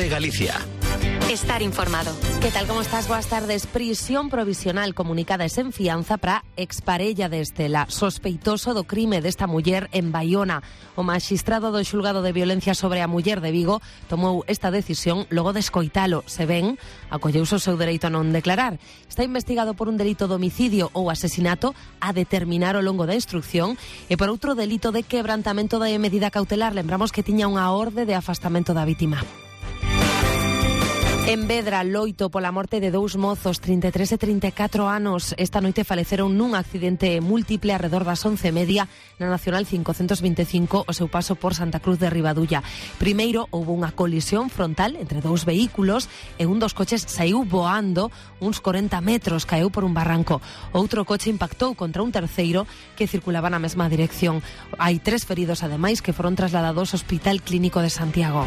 Cope Galicia. Estar informado. Que tal, como estás? Boas tardes. Prisión provisional comunicada e sen fianza para exparella de Estela, sospeitoso do crime desta muller en Baiona. O magistrado do xulgado de violencia sobre a muller de Vigo tomou esta decisión logo de escoitalo. Se ben, acolleuse o seu dereito a non declarar. Está investigado por un delito de homicidio ou asesinato a determinar ao longo da instrucción e por outro delito de quebrantamento de medida cautelar. Lembramos que tiña unha orde de afastamento da vítima. En Vedra, loito pola morte de dous mozos, 33 e 34 anos. Esta noite faleceron nun accidente múltiple arredor das 11:30 na Nacional 525 o seu paso por Santa Cruz de Ribadulla. Primeiro, houve unha colisión frontal entre dous vehículos e un dos coches saiu voando uns 40 metros, caeu por un barranco. Outro coche impactou contra un terceiro que circulaba na mesma dirección. Hai 3 feridos, ademais, que foron trasladados ao Hospital Clínico de Santiago.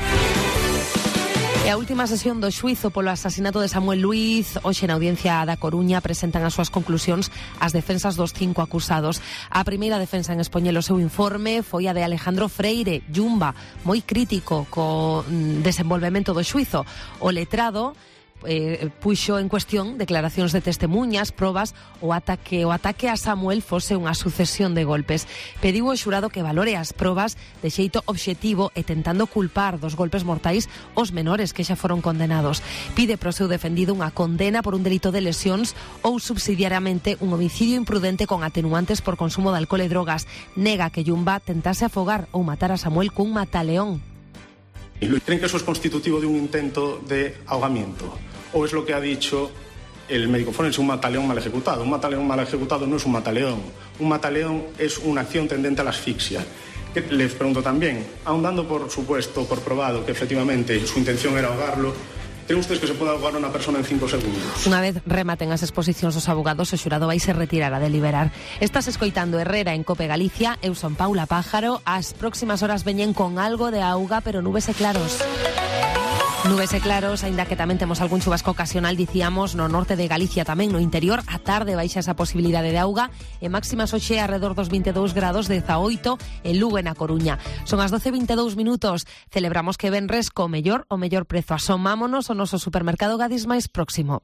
E a última sesión do xuízo polo asasinato de Samuel Luiz. Hoxe na Audiencia da Coruña presentan as súas conclusións as defensas dos 5 acusados. A primeira defensa en expoñer o seu informe foi a de Alejandro Freire Yumba, moi crítico co desenvolvemento do xuízo. O letrado puxo en cuestión declaracións de testemunhas, probas, o ataque a Samuel fose unha sucesión de golpes. Pediu ao xurado que valore as probas de xeito obxectivo e tentando culpar dos golpes mortais os menores que xa foron condenados. Pide pro seu defendido unha condena por un delito de lesións ou subsidiariamente un homicidio imprudente con atenuantes por consumo de alcohol e drogas. Nega que Yumba tentase afogar ou matar a Samuel cun mataleón. ¿Creen que eso es constitutivo de un intento de ahogamiento? ¿O es lo que ha dicho el médico forense, un mataleón mal ejecutado? Un mataleón mal ejecutado no es un mataleón. Un mataleón es una acción tendente a la asfixia. Les pregunto también, aun dando por supuesto, por probado que efectivamente su intención era ahogarlo, ¿creen ustedes que se puede ahogar a una persona en 5 segundos? Unha vez rematen as exposicións dos abogados, o xurado vai se retirar a deliberar. Estás escoitando Herrera en Cope Galicia. Eu son Paula Pájaro. As próximas horas veñen con algo de auga, pero nubes e claros. Nubes e claros, aínda que tamén temos algún chubasco ocasional, dicíamos, no norte de Galicia tamén, no interior, a tarde baixa esa posibilidade de auga, e máximas hoxe arredor dos 22 grados, 18 en Lugo e na Coruña. Son as 12:22 minutos, celebramos que venres co mellor prezo. Asomámonos ao noso supermercado Gadis máis próximo.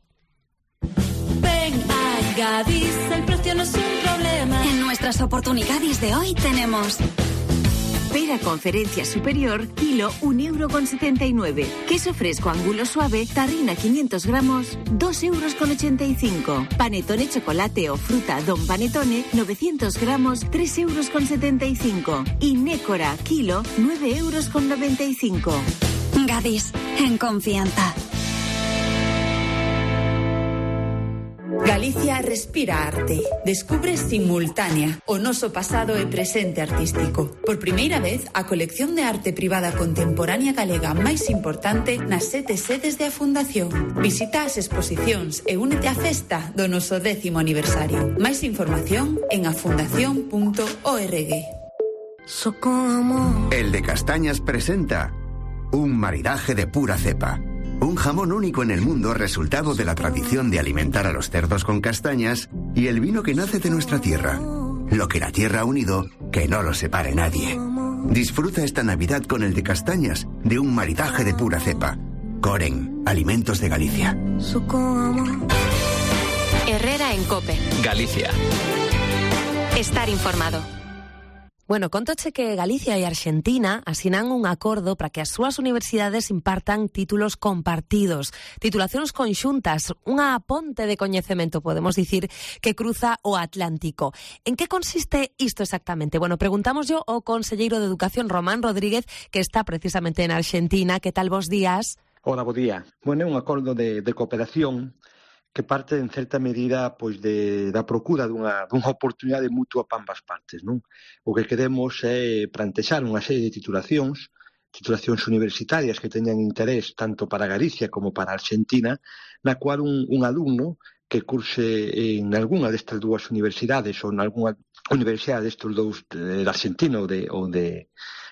Ven a Gadis, el precio no es un problema. En nuestras oportunidades de hoy tenemos pera conferencia superior, kilo 1,79 €. Queso fresco angulo suave, tarrina 500 gramos, 2,85 €. Panetone chocolate o fruta Don Panetone, 900 gramos, 3,75 €. Y Nécora, kilo, 9,95 €. Gadis, en confianza. Galicia respira arte. Descubre Simultánea, o noso pasado e presente artístico. Por primeira vez, a colección de arte privada contemporánea galega máis importante nas 7 sedes de a Fundación. Visita as exposicións e únete á festa do noso 10º aniversario. Máis información en afundación.org. El de Castañas presenta un maridaje de pura cepa. Un jamón único en el mundo, resultado de la tradición de alimentar a los cerdos con castañas, y el vino que nace de nuestra tierra. Lo que la tierra ha unido, que no lo separe nadie. Disfruta esta Navidad con el de Castañas, de un maridaje de pura cepa. Coren, Alimentos de Galicia. Herrera en Cope Galicia. Estar informado. Bueno, contoche que Galicia e Argentina asinan un acordo para que as súas universidades impartan títulos compartidos, titulacións conxuntas, unha ponte de coñecemento, podemos dicir, que cruza o Atlántico. En que consiste isto exactamente? Bueno, preguntamos yo ao conselleiro de Educación, Román Rodríguez, que está precisamente en Argentina. Que tal, vos días? Hola, bo día. Bueno, é un acordo de cooperación que parte en certa medida pois da procura dunha oportunidade mutua para ambas partes, non? O que queremos é plantexar unha serie de titulacións universitarias que teñan interés tanto para Galicia como para Argentina, na cual un alumno que curse en algunha destas dúas universidades ou en algunha universidade destes dous, de Argentina ou de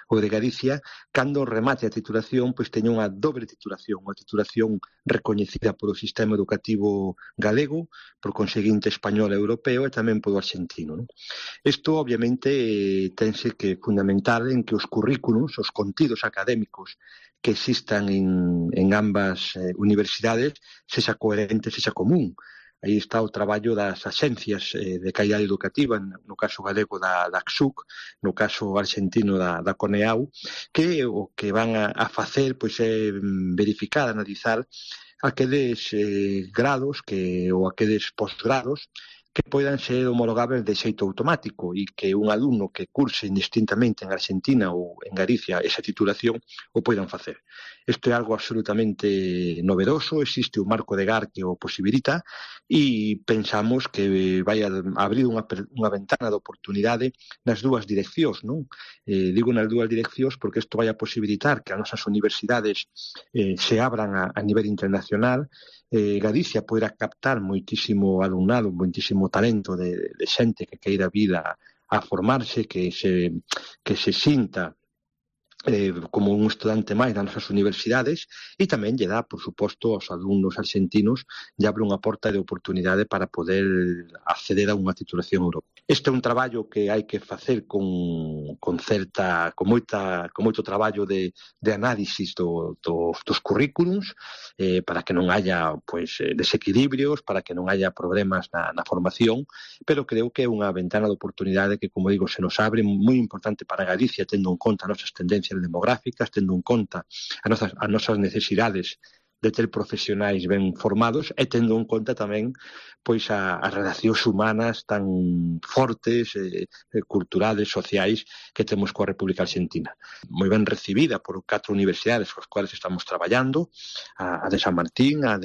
o de Galicia, cando remate a titulación, pois teña unha dobre titulación, unha titulación recoñecida polo sistema educativo galego, por conseguinte español e europeo e tamén polo arxentino, non? Isto, obviamente, tense que fundamentar en que os currículos, os contidos académicos que existan en ambas universidades, sexa coherente, sexa común. Aí está o traballo das axencias de calidade educativa, no caso galego da ACSUC, no caso argentino da CONEAU, que o que van a facer pois é verificar, analizar aqueles grados ou aqueles posgrados que poidan ser homologables de xeito automático e que un alumno que curse indistintamente en Argentina ou en Galicia esa titulación o poidan facer. Isto é algo absolutamente novedoso, existe un marco de GAR que o posibilita e pensamos que vai a abrir unha ventana de oportunidade nas dúas direccións, non? Digo nas dúas direccións porque isto vai a posibilitar que as nosas universidades se abran a nivel internacional. Galicia poderá captar moitísimo alumnado, moitísimo talento de xente que queira vir a formarse, que se sinta como un estudante máis das nosas universidades e tamén lle dá, por suposto, aos alumnos argentinos lle abre unha porta de oportunidade para poder acceder a unha titulación europea. Este é un traballo que hai que facer con moito traballo de análisis dos currículums para que non haya desequilibrios, para que non haya problemas na formación, pero creo que é unha ventana de oportunidade que, como digo, se nos abre moi importante para Galicia, tendo en conta as nosas tendencias demográficas, tendo en conta as nosas necesidades de ter profesionais ben formados e tendo en conta tamén pois as relacións humanas tan fortes, culturales, sociais que temos coa República Argentina. Moi ben recibida por 4 universidades coas cuales estamos traballando, a de San Martín, a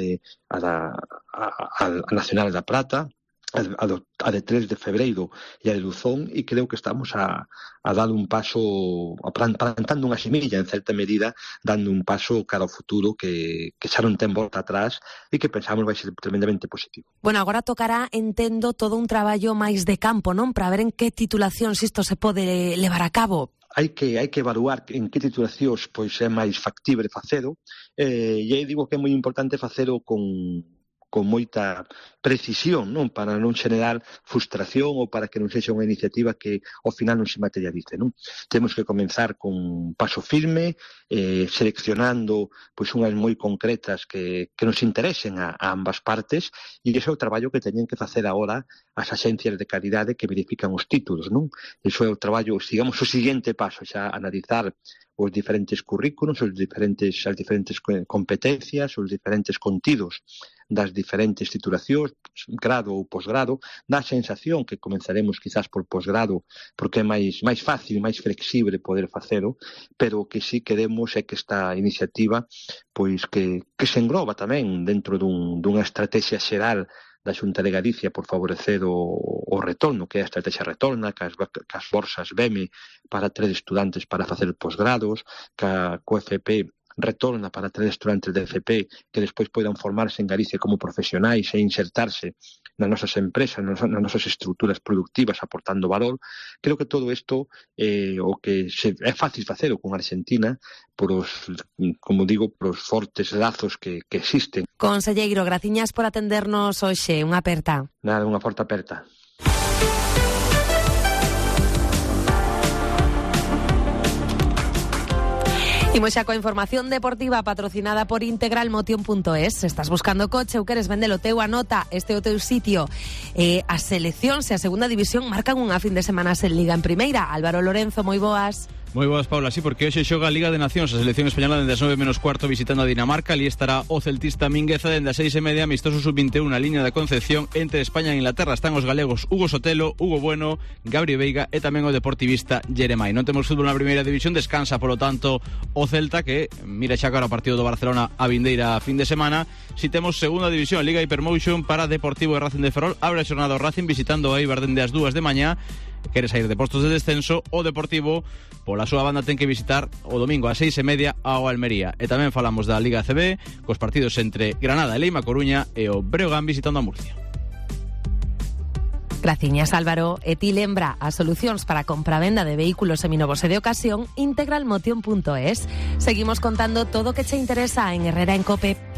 Nacional da Plata, a de 3 de febreiro e a de Luzón, e creo que estamos a dar un paso, plantando unha semilla, en certa medida, dando un paso cara ao futuro que xa non ten volta atrás e que pensamos vai ser tremendamente positivo. Bueno, agora tocará, entendo, todo un traballo máis de campo, non? Para ver en que titulacións isto se pode levar a cabo. Hai que evaluar en que titulacións pois é máis factible facelo, e aí digo que é moi importante facelo con moita precisión, non, para non xenerar frustración ou para que non sexa unha iniciativa que ao final non se materialice, non? Temos que comenzar con un paso firme, seleccionando pois unhas moi concretas que nos interesen a ambas partes, e ese é o traballo que teñen que facer agora as axencias de calidade que verifican os títulos, non? Iso é o traballo, digamos, o seguinte paso, xa analizar os diferentes currículos, as diferentes competencias, os diferentes contidos das diferentes titulacións, grado ou posgrado. Dá a sensación que comenzaremos quizás por posgrado porque é máis fácil, máis flexible poder facelo, pero que sí queremos é que esta iniciativa pois que se engloba tamén dentro dunha estrategia xeral da Xunta de Galicia por favorecer o retorno, que é a estrategia retorna, que as bolsas BEME para traer estudantes para facer posgrados, que a COFP retorna para traer estudantes de FP que despois poidan formarse en Galicia como profesionais e insertarse nas nosas empresas, nas nosas estruturas productivas, aportando valor. Creo que todo isto o que é fácil facelo con Argentina por os fortes lazos que existen. Conselleiro, graciñas por atendernos hoxe. Unha aperta. Nada, unha porta aperta. Imos xa coa información deportiva patrocinada por integralmotion.es. Se estás buscando coche ou queres vendelo teu, anota, este é o teu sitio. As seleccións e a segunda división marcan unha fin de semana sen Liga en Primeira. Álvaro Lorenzo, moi boas. Moi boas, Paula, sí, porque hoxe xoga a Liga de Nacións. A selección española dende as 9:15 visitando a Dinamarca. Ali estará o celtista Mingueza dende as 6:30, amistoso sub-21 na liña da Concepción entre España e Inglaterra. Están os galegos Hugo Sotelo, Hugo Bueno, Gabri Veiga e tamén o deportivista Jeremai. Non temos fútbol na primeira división, descansa polo tanto o Celta, que mira xa cara o partido do Barcelona a vindeira fin de semana. Si temos segunda división, Liga Hypermotion para Deportivo e Racing de Ferrol. Abre a xornada o Racing visitando o Eibar dende as 2 de mañá. Quere sair de postos de descenso, o Deportivo pola súa banda ten que visitar o domingo ás 6:30 ao Almería. E tamén falamos da Liga ACB cos partidos entre Granada e Leima Coruña e o Breogán visitando a Murcia. Graciñas, Álvaro. E ti lembra as solucións para a compra-venda de vehículos seminovos e de ocasión integralmotion.es. Seguimos contando todo o que che interesa en Herrera en Cope.